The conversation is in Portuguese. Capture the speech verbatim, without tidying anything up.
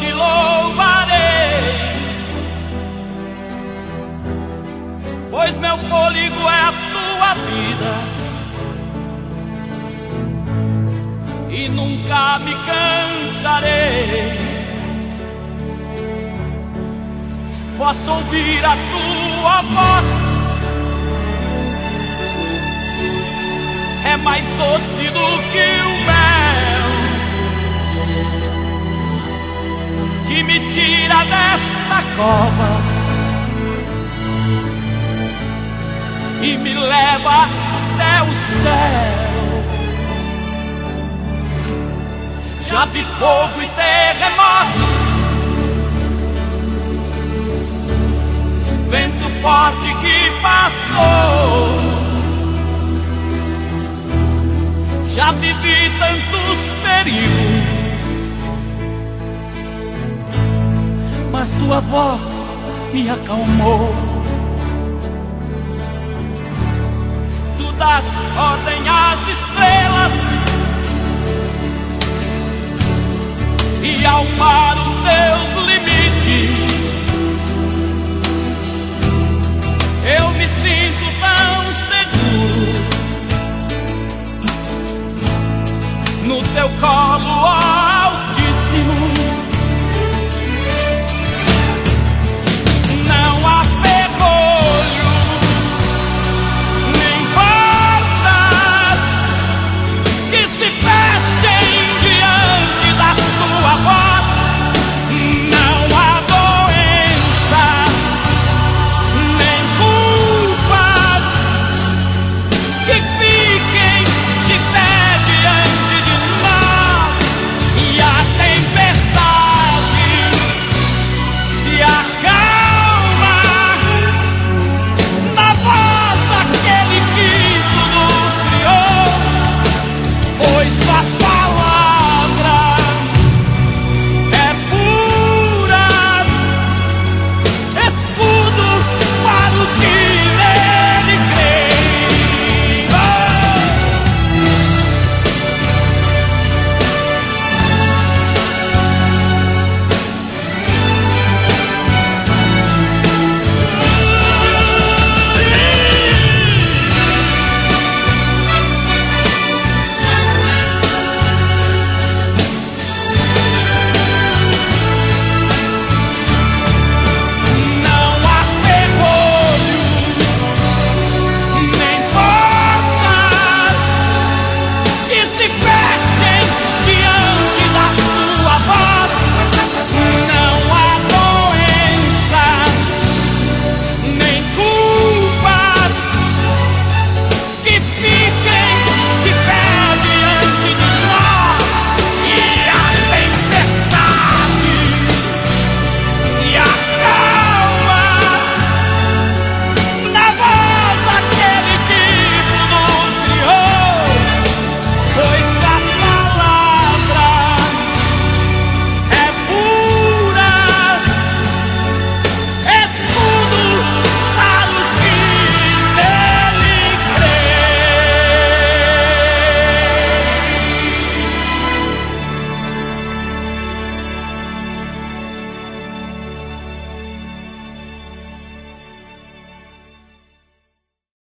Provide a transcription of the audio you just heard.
te louvarei, pois meu fôlego é a tua vida e nunca me cansarei. Posso ouvir a tua voz, é mais doce do que o mel, que me tira desta cova e me leva até o céu. Já vi fogo e terremoto, vento forte que passou. Já vivi tantos perigos, mas tua voz me acalmou. Tu dás ordem às estrelas e ao mar